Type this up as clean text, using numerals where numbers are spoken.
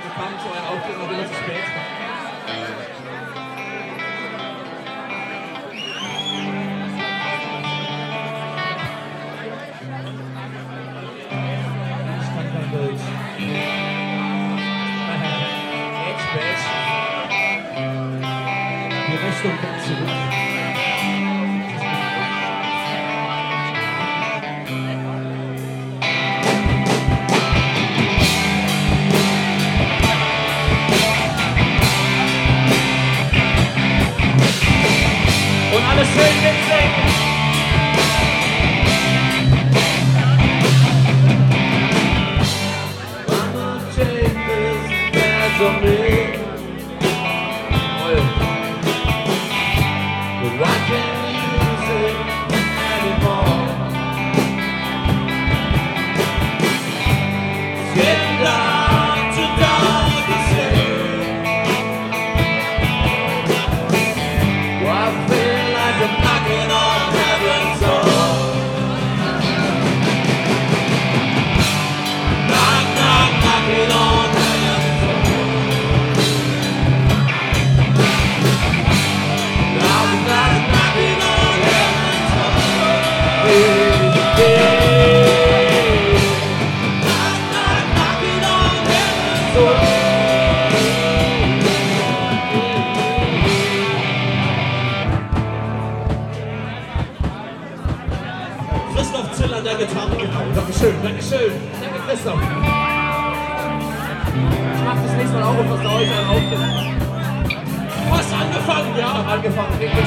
kam zu euren Auftritt noch wieder zu spät. Ich kann kein Deutsch. Echt spät. Die Rechnung kommt zurück. Und alle schön mitsingen. Mama changes, there's on me. But I can't use it anymore. It's getting dark to dark to say. I feel like I'm knocking on heaven's door. Knock, knock, knocking on heaven's door. Knock, knock, knocking on heaven's door. Knock, knock, knocking on heaven's door. Christoph Ziller an der Gitarre, genau. Dankeschön, Dankeschön. Danke, Christoph. Ich mach das nächste Mal auch und was da heute an Auftritt. Du hast angefangen, ja. Angefangen.